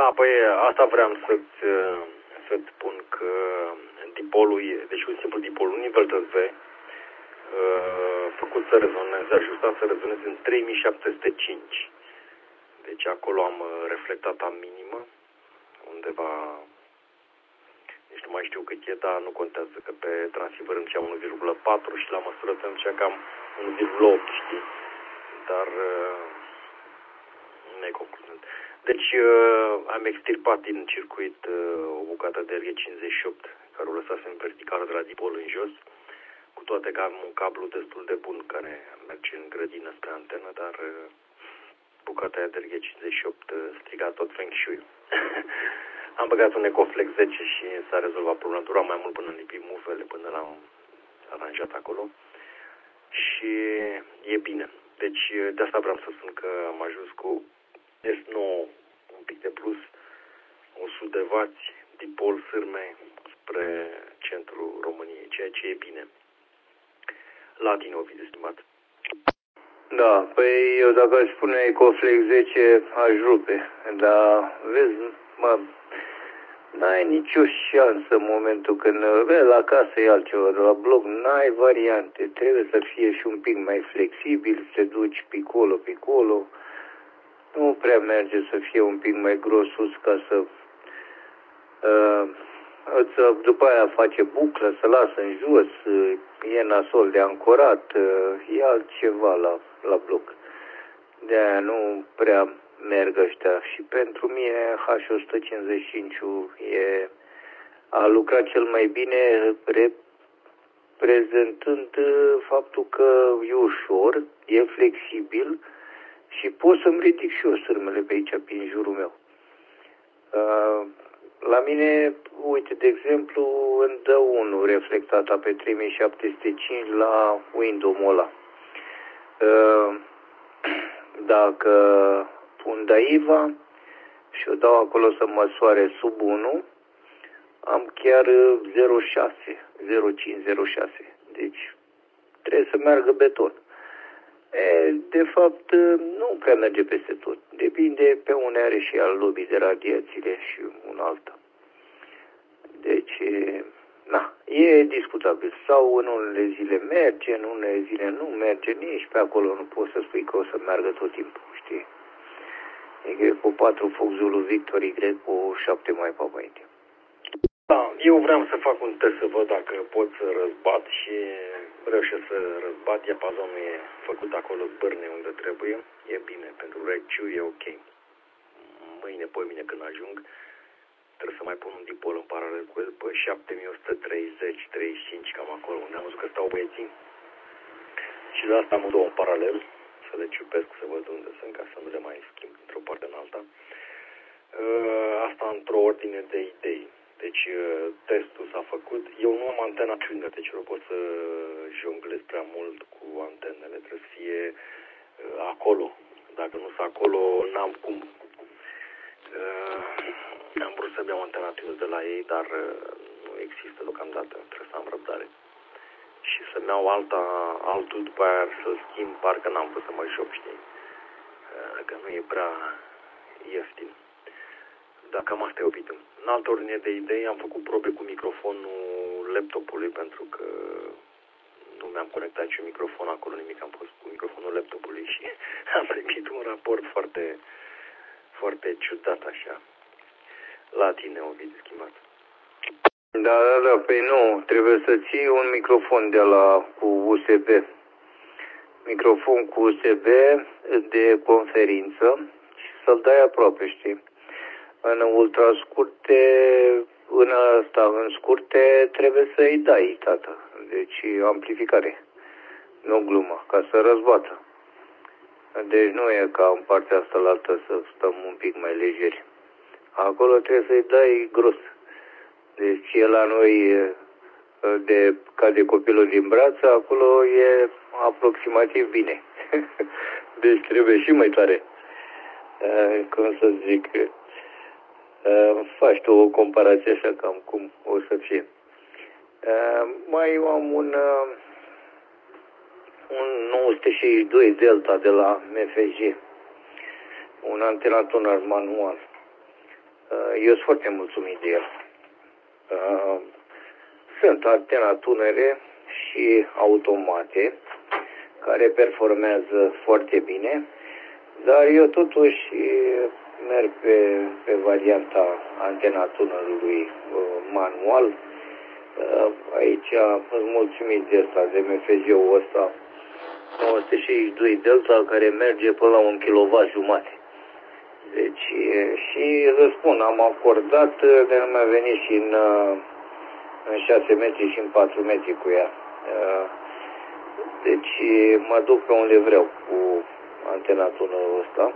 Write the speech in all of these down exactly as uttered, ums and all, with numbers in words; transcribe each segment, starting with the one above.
Da, păi asta vreau să-ți, să-ți spun că dipolul e, deci un simplu dipol, un nivel de V, făcut să rezoneze, ajustat să rezoneze în trei mii șapte sute cinci. Deci acolo am reflectat am minimă, undeva, nici nu mai știu cât e, dar nu contează că pe transceiver îmi cea unu virgulă patru și la măsurător îmi cea cam unu virgulă opt, știi? Dar nu e concluzent. Deci am extirpat din circuit o bucată de R G cincizeci și opt care o lăsasem verticală de la dipol în jos, cu toate că am un cablu destul de bun care merge în grădină spre antenă, dar bucata aia de R G cincizeci și opt striga tot Feng Shui. Am băgat un Ecoflex zece și s-a rezolvat problema. Dura mai mult până în lipi mufele, până l-am aranjat acolo. Și e bine. Deci de asta vreau să spun că am ajuns cu S nouă, un pic de plus, o sută de wați, dipol sârme spre centrul României, ceea ce e bine. La tine, Ovidiu, estimat. Da, păi eu dacă aș spune Ecoflex zece, aș rupe. Dar, vezi, mă, n-ai nicio șansă în momentul când, vezi, la casă e altceva, la bloc n-ai variante. Trebuie să fie și un pic mai flexibil, să te duci picolo, picolo. Nu prea merge să fie un pic mai gros sus ca să... Uh, să după aia face buclă, să lasă în jos, e nasol de ancorat, e altceva la, la bloc. De-aia nu prea merg ăștia. Și pentru mine H o sută cincizeci și cinci e, a lucrat cel mai bine reprezentând faptul că e ușor, e flexibil și pot să-mi ridic și eu sârmele pe aici, prin jurul meu. Uh, La mine, uite, de exemplu, îmi dă unul reflectata pe trei mii șapte sute cinci la window-ul ăla. Dacă pun Daiva și o dau acolo să măsoare sub unu, am chiar zero virgulă șase, zero virgulă cinci, zero virgulă șase. Deci trebuie să meargă beton. E, de fapt, nu prea merge peste tot. Depinde pe unde are și al lobby de radiațiile și un alta. Deci, na, e discutabil. Sau în unele zile merge, în unele zile nu merge, nici pe acolo nu poți să spui că o să meargă tot timpul, știi? E cu patru Fox Zulu Victor, Y cu șapte mai Papa India. Da, eu vreau să fac un test să văd dacă pot să răzbat și reușesc să răzbat. Diapazonul e făcut acolo bârne unde trebuie. E bine, pentru recciu e ok. Mâine, poimine când ajung, trebuie să mai pun un dipol în paralel cu el pe șapte mii o sută treizeci, treizeci și cinci, cam acolo unde am văzut că stau băieții. Și de asta am două în paralel, să le ciupesc, să văd unde sunt, ca să nu le mai schimb într-o parte în alta. Asta într-o ordine de idei. Deci testul s-a făcut. Eu nu am antena tuner, deci nu pot să jonglez prea mult cu antenele. Trebuie să fie acolo. Dacă nu sunt acolo, n-am cum. Am vrut să-mi iau antena tuner de la ei, dar nu există deocamdată. Trebuie să am răbdare. Și să-mi iau alta, altul după aia să schimb, parcă n-am vrut să mă șop, știi? Că nu e prea ieftin. Dar cam asta e obitul. În altă ordine de idei, am făcut probe cu microfonul laptopului, pentru că nu mi-am conectat și un microfon acolo, nimic, am pus cu microfonul laptopului și am primit un raport foarte, foarte ciudat așa. La tine, Ovidiu, schimbat. Da, da, da, păi nu, trebuie să ții un microfon de la cu U S B. Microfon cu U S B de conferință și să-l dai aproape, știi? În ultrascurte, în asta, în scurte, trebuie să-i dai, tată. Deci amplificare, nu glumă, ca să răzbată. Deci nu e ca în partea asta la altă să stăm un pic mai lejeri. Acolo trebuie să-i dai gros. Deci e la noi, de, ca de copilul din brață, acolo e aproximativ bine. Deci trebuie și mai tare. Cum să zic... Uh, faci tu o comparație așa cam cum o să fie. Uh, mai eu am un, uh, un nouă sute șaizeci și doi Delta de la M F G, un antena tuner manual. eu sunt foarte mulțumit de el. Sunt antena tunere și automate care performează foarte bine, dar eu totuși merg pe, pe varianta antena tunerului manual. Aici sunt mulțumit de asta, de M F Z-ul ăsta nouă sute șaizeci și doi Delta, care merge până la un kilowatt jumate. Deci, și vă spun, am acordat, de nu mi-a venit și în, în șase metri și în patru metri cu ea. Deci, mă duc pe unde vreau cu antena tunerul ăsta.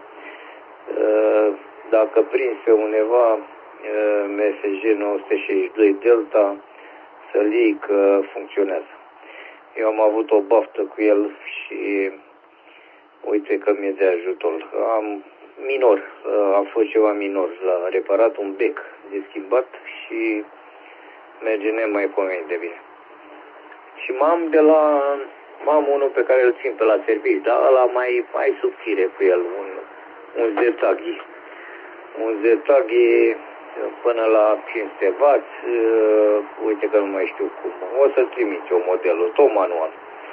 Dacă prins pe undeva M F Z nouă sute șaizeci și doi Delta, să-l iei că funcționează. Eu am avut o baftă cu el și uite că mi-e de ajutor. Am minor, a fost ceva minor. L-a reparat un bec de schimbat și merge nemaipomenit de bine. Și m-am de la, m-am unul pe care îl țin pe la serviciu, dar ăla mai, mai subțire cu el, un, un Zetaghi. Un Zetaghi până la cinci sute watt, uh, uite că nu mai știu cum. O să trimit eu modelul, tot manual.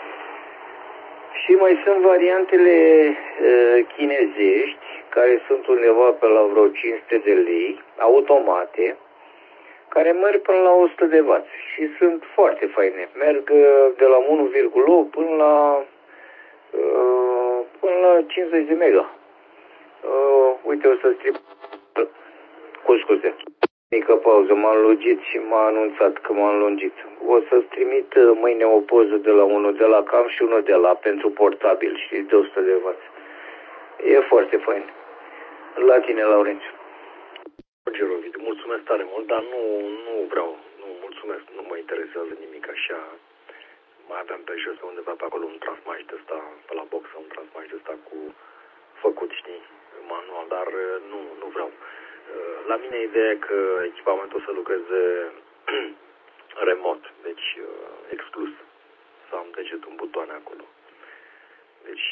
Și mai sunt variantele uh, chinezești, care sunt undeva pe la vreo cinci sute de lei, automate, care merg până la o sută de watt și sunt foarte faine. Merg uh, de la unu virgulă opt până la, uh, până la cincizeci de mega. Uh, uite, o să strip cu scuze. Mică pauză, m-am lungit și m-a anunțat că m-am lungit. O să-ți trimit mâine o poză de la unul de la cam și unul de la pentru portabil și de o sută de watt. E foarte fain. La tine, Laurențiu. Roger Ovidiu, mulțumesc tare mult, dar nu, nu vreau, nu mulțumesc, nu mă interesează nimic așa. Mai aveam pe jos undeva pe acolo un transmaș de ăsta, pe la box, un transmaș de ăsta cu făcut, știi, manual, dar nu, nu vreau. La mine ideea e că echipamentul o să lucreze remot, deci exclus, să am degetul în butoane acolo. Deci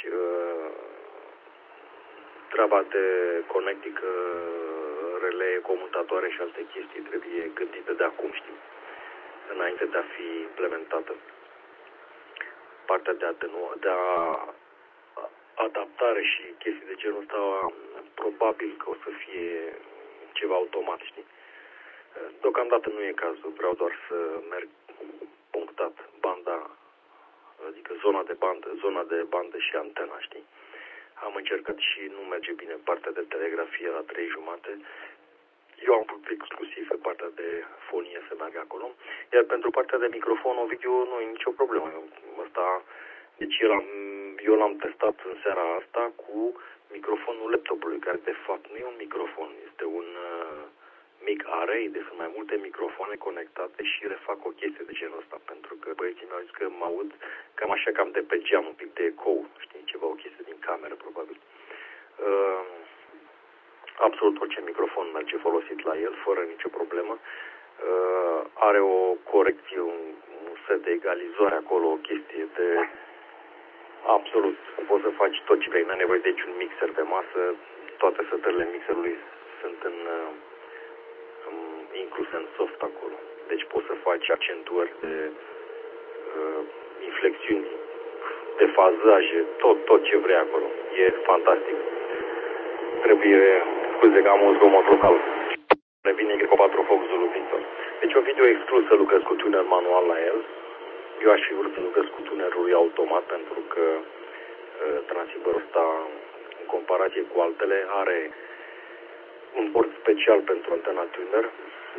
treaba de conectică, relee, comutatoare și alte chestii trebuie gândită de acum, știi, înainte de a fi implementată. Partea de, atenu- de a adaptare și chestii de genul ăsta probabil că o să fie ceva automat, știi? Deocamdată nu e cazul, vreau doar să merg punctat banda, adică zona de bandă, zona de bandă și antena, știi? Am încercat și nu merge bine partea de telegrafie la trei jumate. Eu am putut exclusiv pe partea de fonie să meargă acolo, iar pentru partea de microfon, Ovidiu, nu e nicio problemă. Ăsta, deci eu l-am, eu l-am testat în seara asta cu microfonul laptopului, care de fapt nu e un microfon, este un uh, mic array, deci sunt mai multe microfoane conectate și refac o chestie de genul ăsta, pentru că băieții mi-au zis că mă aud cam așa, cam de pe geam, un pic de ecou, știi, ceva, o chestie din cameră, probabil. Uh, absolut orice microfon merge folosit la el, fără nicio problemă. Uh, are o corecție, un, un set de egalizare acolo, o chestie de... Absolut, poți să faci tot ce vrei, n-ai nevoie de niciun mixer pe masă, toate setările mixerului sunt în, în, incluse în soft acolo. Deci poți să faci accentuări de uh, inflexiuni, de fazaje, tot, tot ce vrei acolo. E fantastic. Trebuie, scuze că am un zgomot local. Revine Eco patru Fox Zulu Victor. Deci o video exclus să lucrez cu tuner manual la el. Eu aș fi vrut să lucrez cu tunerul automat, pentru că uh, transceiverul ăsta, în comparație cu altele, are un port special pentru antena tuner,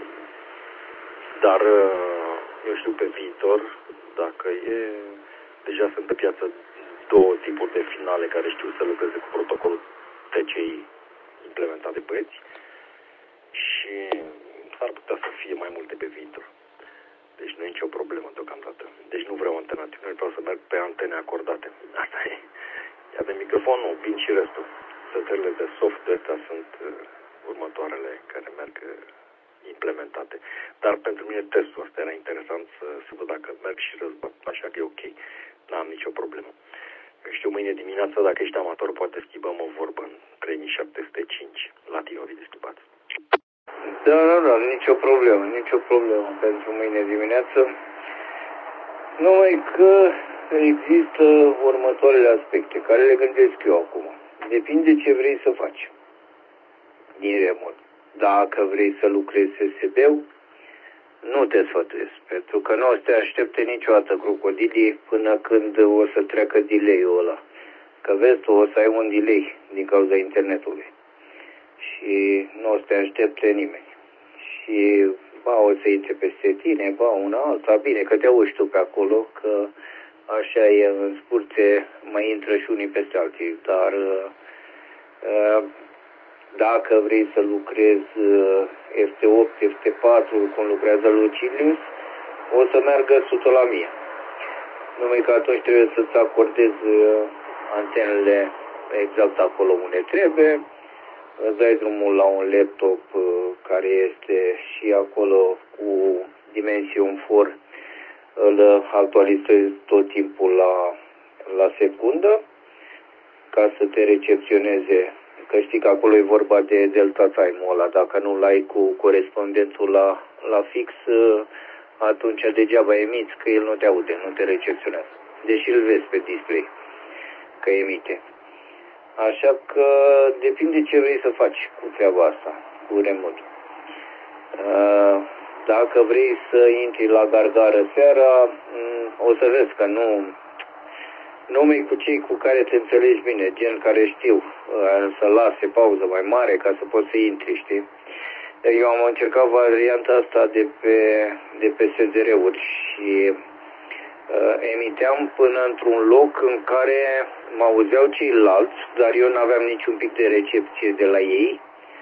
dar uh, eu știu pe viitor, dacă e, deja sunt pe piață două tipuri de finale care știu să lucreze cu protocolul T C I implementat de băieți și s-ar putea să fie mai multe pe viitor. Deci nu e nicio problemă deocamdată. Deci nu vreau antena tuner, vreau să merg pe antene acordate. Asta e. Iar de microfon nu, vin și restul. Setările de soft de astea sunt uh, următoarele care merg uh, implementate. Dar pentru mine testul ăsta era interesant să, să văd dacă merg și răzbat, așa că e ok. N-am nicio problemă. Eu știu, mâine dimineața, dacă ești amator, poate schimbăm o vorbă în trei mii șapte sute cinci. La tine, Ovidiu, schimbați. Da, da, da, nicio problemă, nicio problemă pentru mâine dimineață. Numai că există următoarele aspecte, care le gândesc eu acum. Depinde ce vrei să faci din remot. Dacă vrei să lucrezi S S B-ul, nu te sfătuiesc, pentru că nu o să te aștepte niciodată crocodilii până când o să treacă delay-ul ăla. Că vezi, tu o să ai un delay din cauza internetului. Și nu o să te aștepte nimeni. Și ba o să intre peste tine, ba una alta. Bine că te auzi tu pe acolo, că așa e în scurte, mai intră și unii peste alții. Dar uh, dacă vrei să lucrezi uh, F T opt, F T patru, cum lucrează Lucilius, o să meargă o sută la mie. Numai că atunci trebuie să-ți acordezi uh, antenele exact acolo unde trebuie. Îți dai drumul la un laptop uh, care este și acolo cu dimensiuni for, îl actualizezi tot timpul la, la secundă ca să te recepționeze, că știi că acolo e vorba de delta time-ul ăla, dacă nu-l ai cu corespondentul la, la fix, uh, atunci degeaba emiți, că el nu te aude, nu te recepționează, deși îl vezi pe display că emite. Așa că depinde ce vrei să faci cu treaba asta, cu remote. Dacă vrei să intri la gargară seara, o să vezi că nu, numai cu cei cu care te înțelegi bine, gen care știu să lase pauză mai mare ca să poți să intri, știi? Eu am încercat varianta asta de pe, de pe S D R-uri și uh, emiteam până într-un loc în care mă auzeau ceilalți, dar eu n-aveam niciun pic de recepție de la ei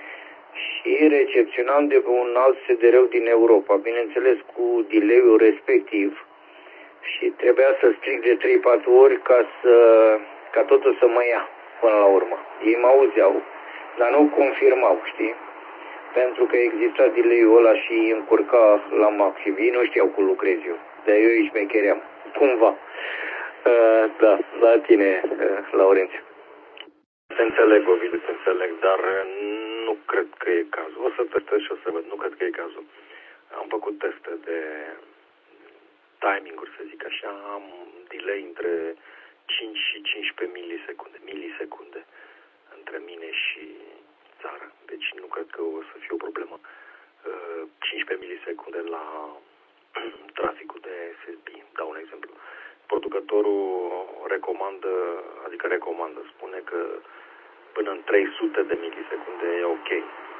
și recepționam de pe un alt S D R din Europa, bineînțeles cu delay-ul respectiv, și trebuia să strig de trei patru ori ca, să, ca totul să mă ia până la urmă. Ei mă auzeau, dar nu confirmau, știi? Pentru că exista delay-ul ăla și îi încurca la maxim. Ei nu știau cum lucrez eu, dar eu îi șmecheream, cumva. Uh, da, la tine, uh, Laurențiu. Te înțeleg, Ovidiu, te înțeleg, dar nu cred că e cazul. O să testez și o să văd, nu cred că e cazul. Am făcut teste de timing-uri, să zic așa, am delay între cinci și cincisprezece milisecunde, milisecunde între mine și țară. Deci nu cred că o să fie o problemă. cincisprezece milisecunde la traficul de S S B. Dau un exemplu. Producătorul recomandă, adică recomandă, spune că până în trei sute de milisecunde e ok.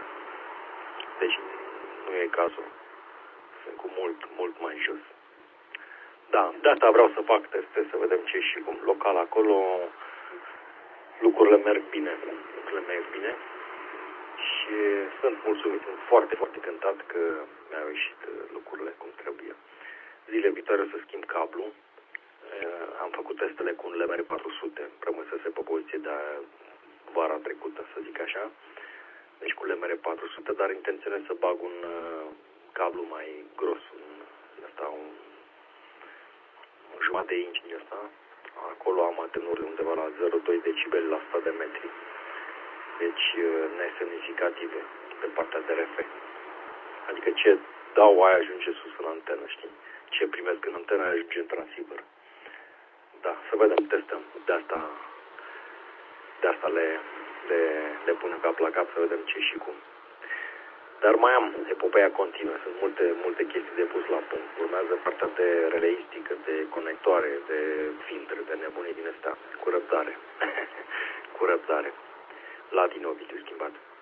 Deci nu e cazul. Sunt cu mult, mult mai jos. Da, de asta vreau să fac teste, să vedem ce și cum. Local acolo lucrurile merg bine. Lucrurile merg bine. Și sunt mulțumit, sunt foarte, foarte cântat că mi-au ieșit lucrurile cum trebuie. Zile viitoare o să schimb cablu. Am făcut testele cu un L M R patru sute, rămăsese pe poziție de vara trecută, să zic așa. Deci cu L M R patru sute, dar intenționez să bag un cablu mai gros, un, ăsta, un, un jumătate de inci din ăsta. Acolo am atenuri undeva la zero virgulă doi decibeli la o sută de metri. Deci nesemnificative pe partea de R F. Adică ce dau aia ajunge sus în antenă, știi? Ce primesc în antenă ajunge în transceiver. Da, să vedem, testăm. De asta, de asta le, le, le punem cap la cap să vedem ce și cum. Dar mai am, epopeea continuă, sunt multe, multe chestii de pus la punct. Urmează partea de releistică, de conectoare, de filtre, de nebunii din astea. Cu răbdare. Cu răbdare. La din Ovidiu schimbat.